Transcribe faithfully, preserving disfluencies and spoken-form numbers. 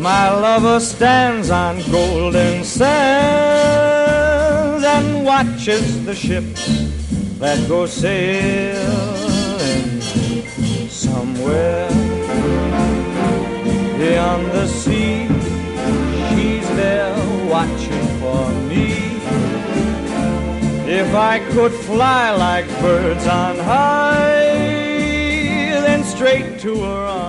My lover stands on golden sands and watches the ships that go sailing somewhere beyond the sea. She's there watching for me. If I could fly like birds on high, then straight to her arms